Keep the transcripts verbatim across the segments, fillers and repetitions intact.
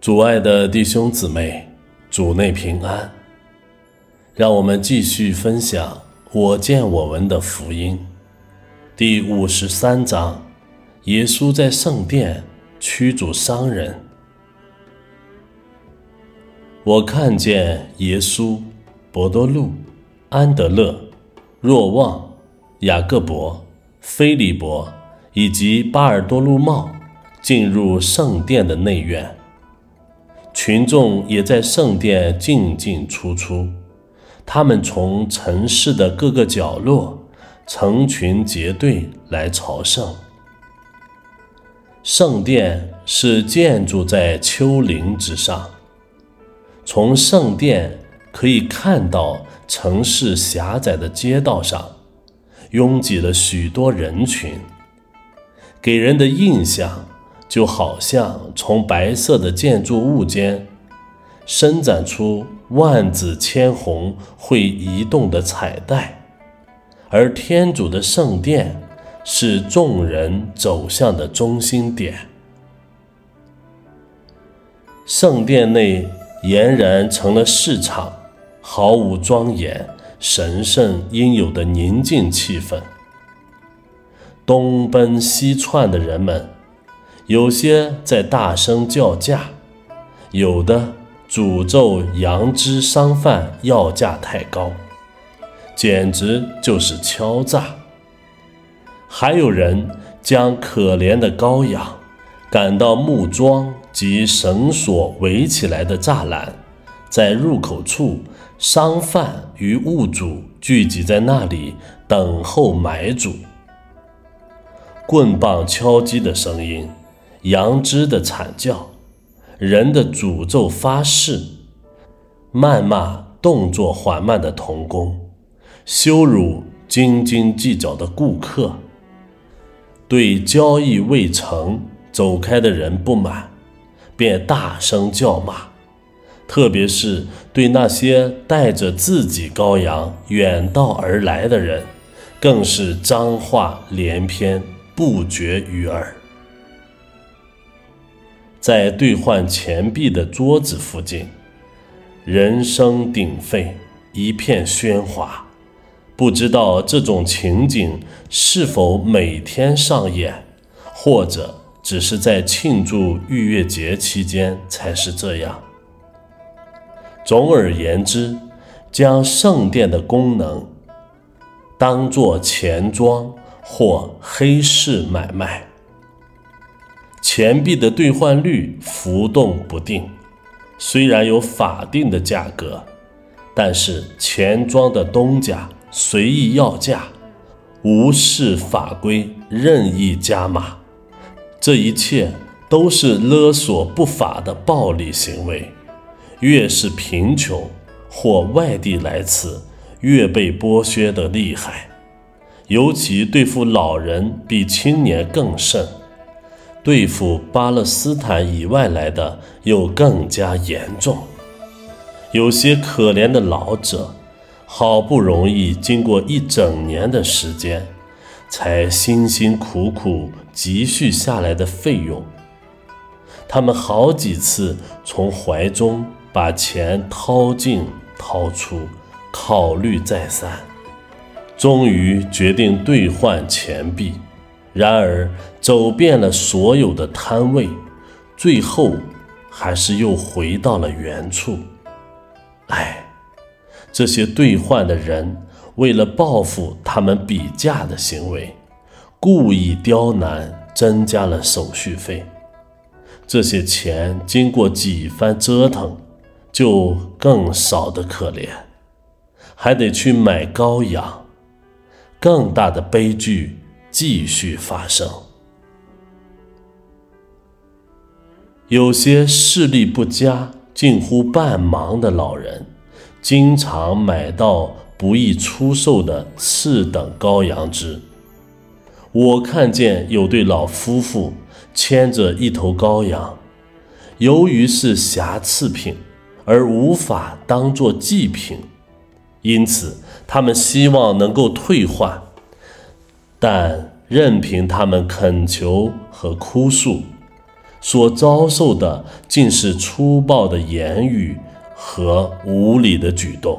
主爱的弟兄姊妹，主内平安。让我们继续分享我见我闻的福音。第五十三章，耶稣在圣殿驱逐商人。我看见耶稣、伯多禄、安德勒、若望、雅各伯、腓利伯以及巴尔多禄茂进入圣殿的内院，群众也在圣殿进进出出，他们从城市的各个角落成群结队来朝圣。圣殿是建筑在丘陵之上，从圣殿可以看到城市狭窄的街道上拥挤了许多人群，给人的印象就好像从白色的建筑物间伸展出万紫千红会移动的彩带，而天主的圣殿是众人走向的中心点。圣殿内俨然成了市场，毫无庄严神圣应有的宁静气氛。东奔西窜的人们，有些在大声叫价，有的诅咒羊脂商贩要价太高，简直就是敲诈。还有人将可怜的羔羊赶到木桩及绳索围起来的栅栏，在入口处，商贩与物主聚集在那里等候买主。棍棒敲击的声音，羊脂的惨叫，人的诅咒发誓，谩骂动作缓慢的童工，羞辱斤斤计较的顾客，对交易未成走开的人不满，便大声叫骂，特别是对那些带着自己羔羊远道而来的人，更是脏话连篇，不绝于耳。在兑换钱币的桌子附近，人声鼎沸，一片喧哗。不知道这种情景是否每天上演，或者只是在庆祝逾越节期间才是这样。总而言之，将圣殿的功能当作钱庄或黑市买卖。钱币的兑换率浮动不定，虽然有法定的价格，但是钱庄的东家随意要价，无视法规，任意加码，这一切都是勒索不法的暴力行为。越是贫穷或外地来此，越被剥削得厉害，尤其对付老人比青年更甚，对付巴勒斯坦以外来的又更加严重。有些可怜的老者，好不容易经过一整年的时间，才辛辛苦苦积蓄下来的费用，他们好几次从怀中把钱掏进掏出，考虑再三，终于决定兑换钱币。然而走遍了所有的摊位，最后还是又回到了原处。唉，这些兑换的人为了报复他们比价的行为，故意刁难，增加了手续费。这些钱经过几番折腾，就更少得可怜，还得去买羔羊。更大的悲剧继续发生。有些视力不佳，近乎半盲的老人，经常买到不易出售的次等羔羊脂。我看见有对老夫妇牵着一头羔羊，由于是瑕疵品，而无法当作祭品，因此他们希望能够退换，但任凭他们恳求和哭诉， 所遭受的竟是粗暴的言语和无理的举动。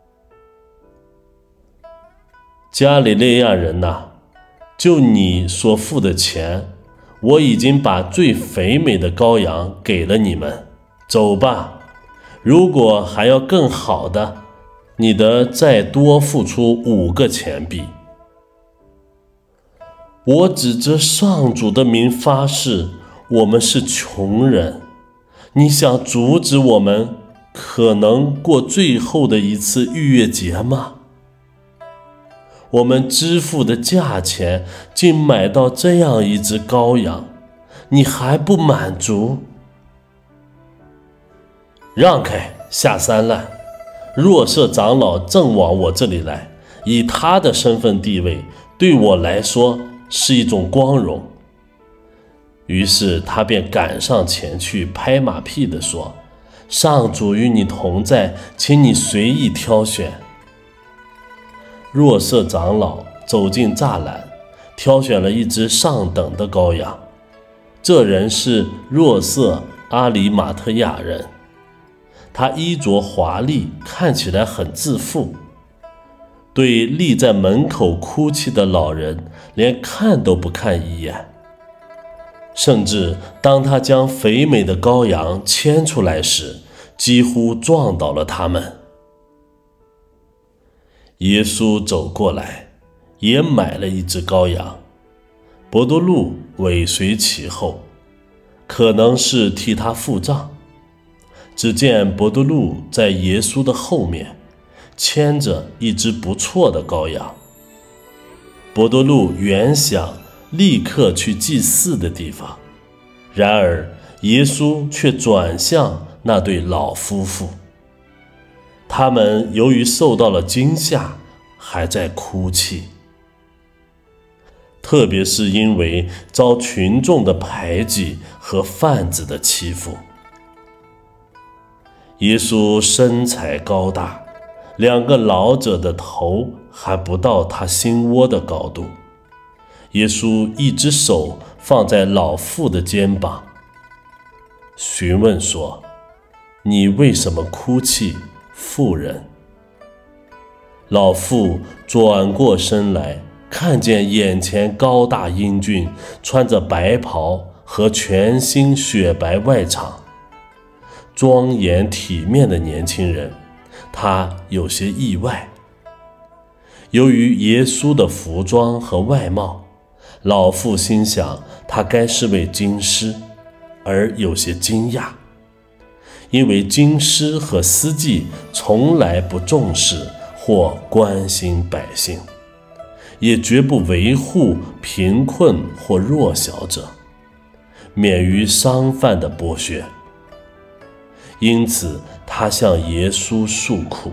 加里肋亚人哪，就你所付的钱，我已经把最肥美的羔羊给了你们，走吧。如果还要更好的，你得再多付出五个钱币。我指着上主的名发誓，我们是穷人，你想阻止我们可能过最后的一次逾越节吗？我们支付的价钱竟买到这样一只羔羊，你还不满足？让开，下三滥！若瑟长老正往我这里来，以他的身份地位，对我来说是一种光荣。于是他便赶上前去，拍马屁地说：上主与你同在，请你随意挑选。若瑟长老走进栅栏，挑选了一只上等的羔羊。这人是若瑟阿里马特亚人，他衣着华丽，看起来很自负，对立在门口哭泣的老人连看都不看一眼。甚至当他将肥美的羔羊牵出来时，几乎撞倒了他们。耶稣走过来，也买了一只羔羊，伯多禄尾随其后，可能是替他付账。只见伯多禄在耶稣的后面牵着一只不错的羔羊。伯多禄原想立刻去祭祀的地方，然而耶稣却转向那对老夫妇。他们由于受到了惊吓，还在哭泣，特别是因为遭群众的排挤和贩子的欺负。耶稣身材高大，两个老者的头还不到他心窝的高度。耶稣一只手放在老妇的肩膀，询问说：你为什么哭泣，妇人？老妇转过身来，看见眼前高大英俊，穿着白袍和全新雪白外裳，庄严体面的年轻人，他有些意外。由于耶稣的服装和外貌，老妇心想他该是位经师，而有些惊讶，因为经师和司祭从来不重视或关心百姓，也绝不维护贫困或弱小者，免于商贩的剥削。因此他向耶稣诉苦。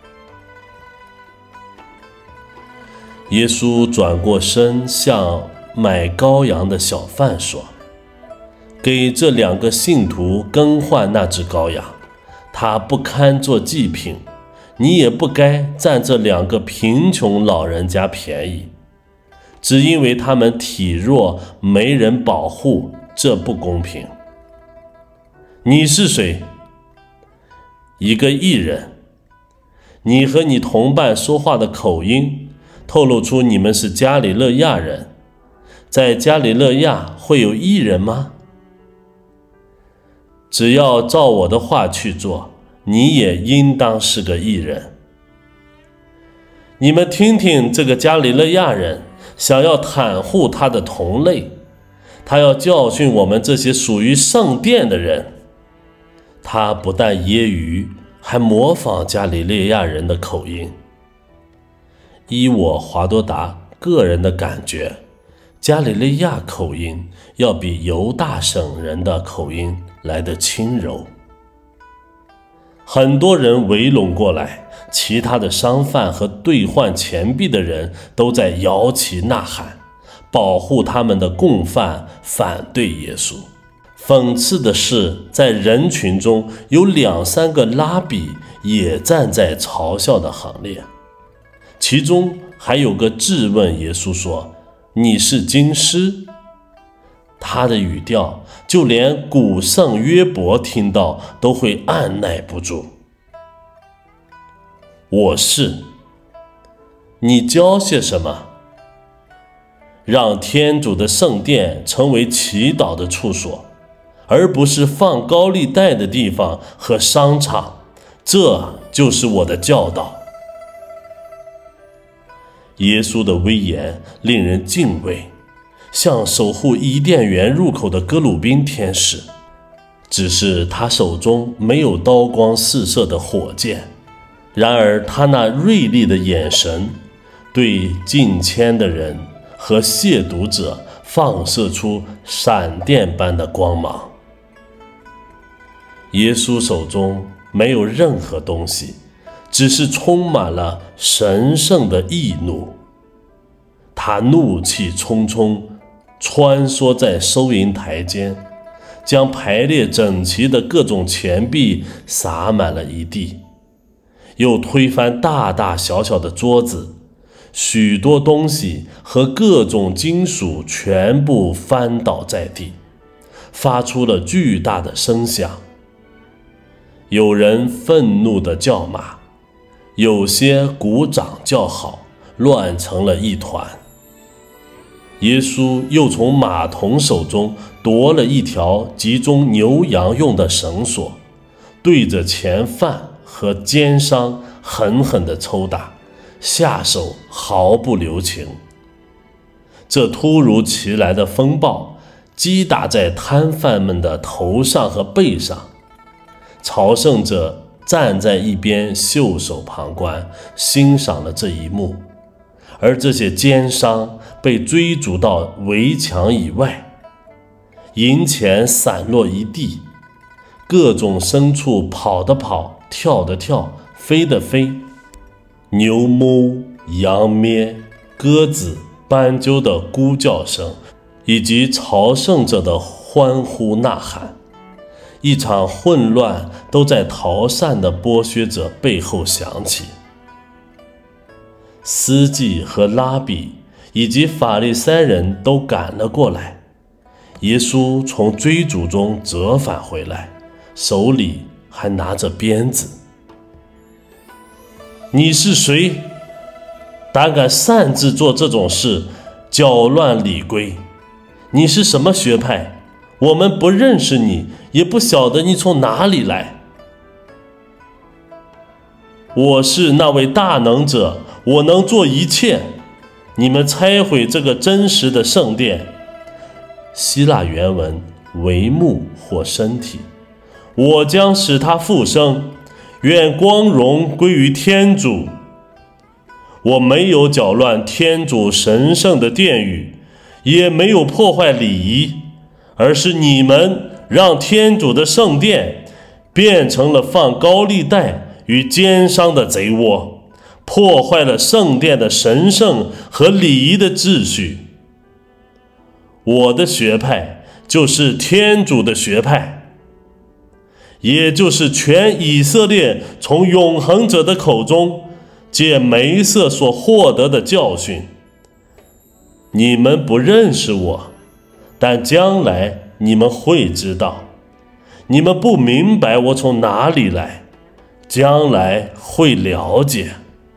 耶稣转过身，向买羔羊的小贩说：给这两个信徒更换那只羔羊，它不堪做祭品，你也不该占这两个贫穷老人家便宜，只因为他们体弱，没人保护，这不公平。你是谁？一个异人。你和你同伴说话的口音透露出你们是加里肋亚人。在加里肋亚会有异人吗？只要照我的话去做，你也应当是个异人。你们听听这个加里肋亚人想要袒护他的同类，他要教训我们这些属于圣殿的人。他不但揶揄，还模仿加里肋亚人的口音。依我华多达个人的感觉，加里肋亚口音要比犹大省人的口音来得轻柔。很多人围拢过来，其他的商贩和兑换钱币的人都在摇旗呐喊，保护他们的共犯，反对耶稣。讽刺的是，在人群中有两三个拉比也站在嘲笑的行列，其中还有个质问耶稣说：你是经师？ 他的语调，就连古圣约伯听到都会按耐不住。我是，你教些什么？让天主的圣殿成为祈祷的处所，而不是放高利贷的地方和商场，这就是我的教导。耶稣的威严令人敬畏，像守护伊甸园入口的哥鲁宾天使，只是他手中没有刀光四射的火箭，然而他那锐利的眼神对近前的人和亵渎者放射出闪电般的光芒。耶稣手中没有任何东西，只是充满了神圣的义怒。他怒气冲冲穿梭在收银台间，将排列整齐的各种钱币洒满了一地，又推翻大大小小的桌子，许多东西和各种金属全部翻倒在地，发出了巨大的声响。有人愤怒地叫骂，有些鼓掌叫好，乱成了一团。耶稣又从马童手中夺了一条集中牛羊用的绳索，对着前犯和奸商狠狠地抽打，下手毫不留情。这突如其来的风暴击打在摊贩们的头上和背上，朝圣者站在一边袖手旁观，欣赏了这一幕。而这些奸商被追逐到围墙以外，银钱散落一地，各种牲畜跑的跑，跳的跳，飞的飞，牛哞、羊咩、鸽子、斑鸠的咕叫声，以及朝圣者的欢呼呐喊，一场混乱都在逃散的剥削者背后响起。司祭和拉比以及法利赛人都赶了过来，耶稣从追逐中折返回来，手里还拿着鞭子。你是谁？胆敢擅自做这种事，搅乱礼规？你是什么学派？我们不认识你，也不晓得你从哪里来。我是那位大能者，我能做一切。你们拆毁这个真实的圣殿，希腊原文帷幕或身体，我将使它复生，愿光荣归于天主。我没有搅乱天主神圣的殿宇，也没有破坏礼仪，而是你们让天主的圣殿变成了放高利贷与奸商的贼窝，破坏了圣殿的神圣和礼仪的秩序。我的学派就是天主的学派，也就是全以色列从永恒者的口中借梅瑟所获得的教训。你们不认识我，但将来你们会知道。你们不明白我从哪里来，将来会了解。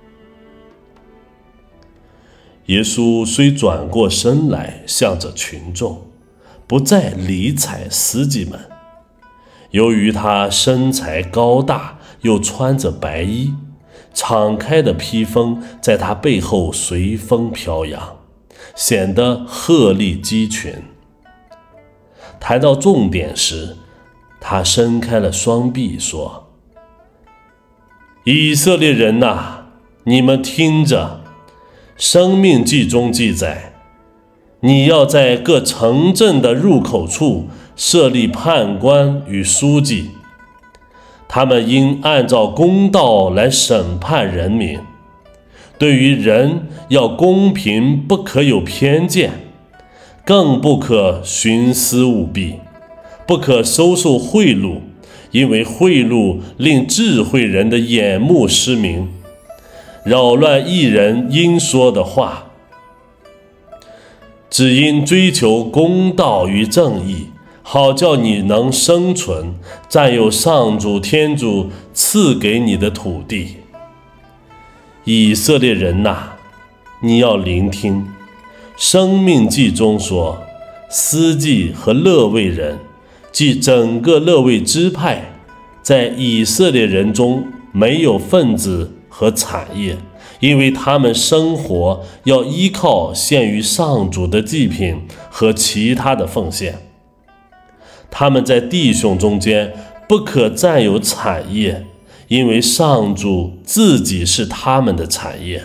耶稣虽转过身来向着群众，不再理睬司机们。由于他身材高大，又穿着白衣，敞开的披风在他背后随风飘扬，显得鹤立鸡群。谈到重点时，他伸开了双臂说：以色列人哪，你们听着，生命记中记载，你要在各城镇的入口处设立判官与书记，他们应按照公道来审判人民。对于人要公平，不可有偏见，更不可徇私舞弊，不可收受贿赂，因为贿赂令智慧人的眼目失明，扰乱义人应说的话。 只因追求公道与正义，好叫你能生存，占有上主天主赐给你的土地。以色列人哪，你要聆听，生命记中说，司祭和勒卫人，即整个勒卫支派，在以色列人中没有分子和产业，因为他们生活要依靠献于上主的祭品和其他的奉献。他们在弟兄中间不可占有产业，因为上主自己是他们的产业。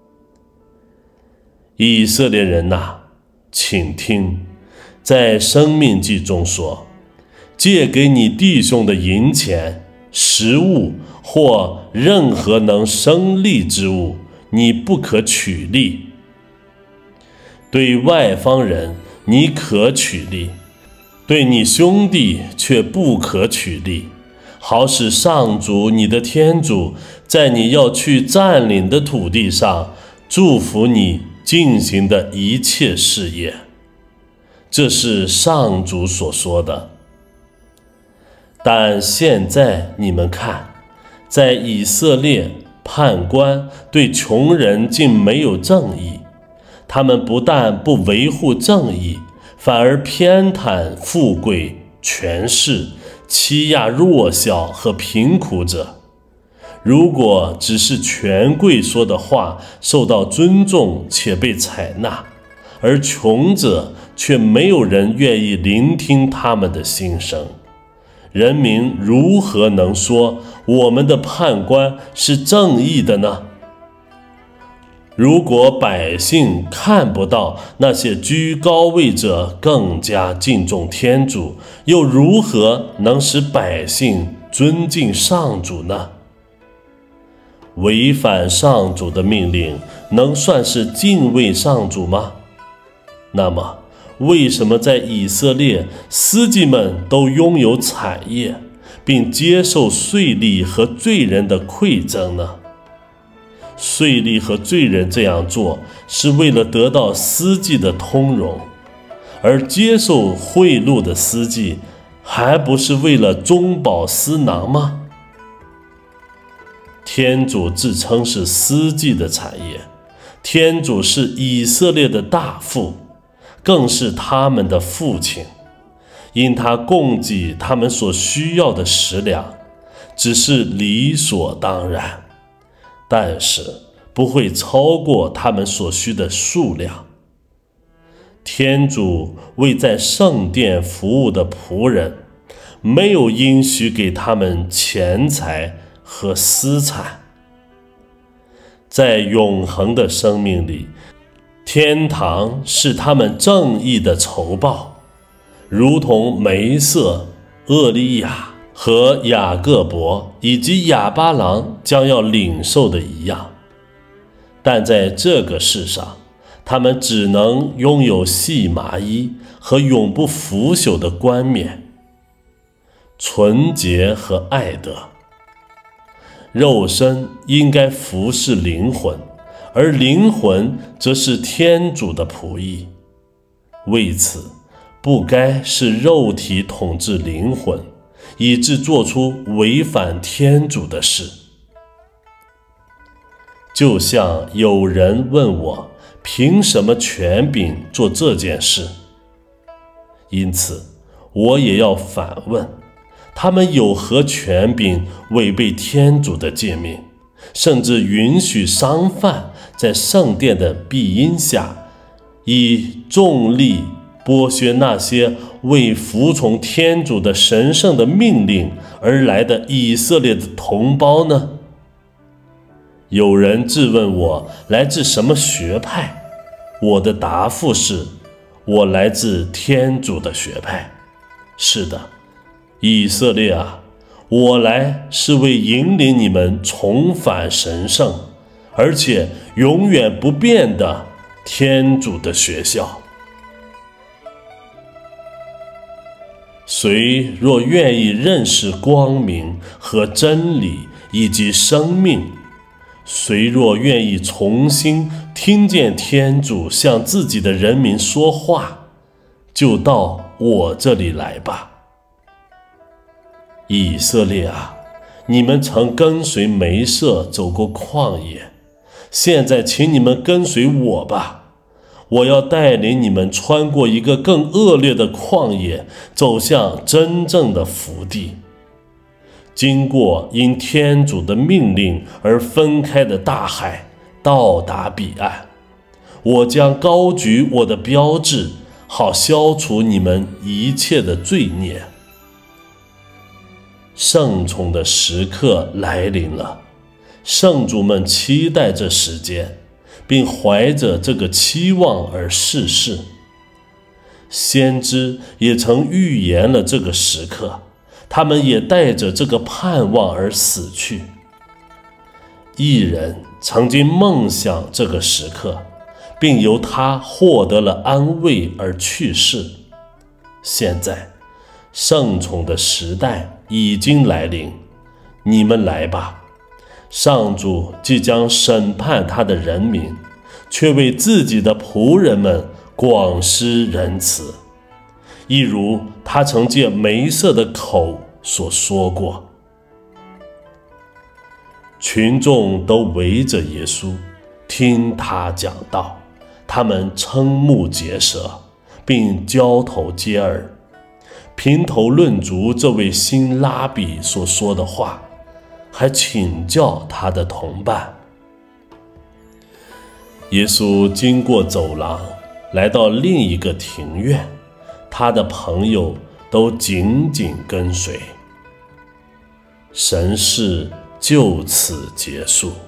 以色列人哪，请听，在生命记中说，借给你弟兄的银钱、食物或任何能生利之物，你不可取利。对外方人你可取利，对你兄弟却不可取利，好使上主你的天主在你要去占领的土地上祝福你进行的一切事业。这是上主所说的。但现在你们看，在以色列，判官对穷人竟没有正义，他们不但不维护正义，反而偏袒富贵、权势，欺压弱小和贫苦者。如果只是权贵说的话受到尊重且被采纳，而穷者却没有人愿意聆听他们的心声，人民如何能说我们的判官是正义的呢？如果百姓看不到那些居高位者更加敬重天主，又如何能使百姓尊敬上主呢？违反上主的命令，能算是敬畏上主吗？那么，为什么在以色列，司祭们都拥有产业，并接受税吏和罪人的馈赠呢？税吏和罪人这样做，是为了得到司祭的通融，而接受贿赂的司祭，还不是为了中饱私囊吗？天主自称是司祭的产业，天主是以色列的大父，更是他们的父亲，因他供给他们所需要的食粮，只是理所当然，但是不会超过他们所需的数量。天主为在圣殿服务的仆人，没有应许给他们钱财和私产。在永恒的生命里，天堂是他们正义的酬报，如同梅瑟、厄利亚和雅各伯以及亚巴郎将要领受的一样。但在这个世上，他们只能拥有细麻衣和永不腐朽的冠冕，纯洁和爱德。肉身应该服侍灵魂，而灵魂则是天主的仆役。为此，不该是肉体统治灵魂，以致做出违反天主的事。就像有人问我，凭什么权柄做这件事？因此，我也要反问，他们有何权柄违背天主的诫命，甚至允许商贩在圣殿的庇荫下，以重利剥削那些为服从天主的神圣的命令而来的以色列的同胞呢？有人质问我来自什么学派，我的答复是，我来自天主的学派。是的，以色列啊，我来是为引领你们重返神圣，而且永远不变的天主的学校。谁若愿意认识光明和真理以及生命， 谁若愿意重新听见天主向自己的人民说话，就到我这里来吧。以色列啊，你们曾跟随梅瑟走过旷野，现在请你们跟随我吧。我要带领你们穿过一个更恶劣的旷野，走向真正的福地。经过因天主的命令而分开的大海，到达彼岸。我将高举我的标志，好消除你们一切的罪孽。圣宠的时刻来临了，圣主们期待这时间，并怀着这个期望而逝世。先知也曾预言了这个时刻，他们也带着这个盼望而死去。一人曾经梦想这个时刻，并由他获得了安慰而去世。现在，圣宠的时代已经来临，你们来吧。上主即将审判他的人民，却为自己的仆人们广施仁慈，一如他曾借梅瑟的口所说过。群众都围着耶稣，听他讲道，他们瞠目结舌，并交头接耳，评头论足这位新拉比所说的话，还请教他的同伴。耶稣经过走廊，来到另一个庭院，他的朋友都紧紧跟随。神事就此结束。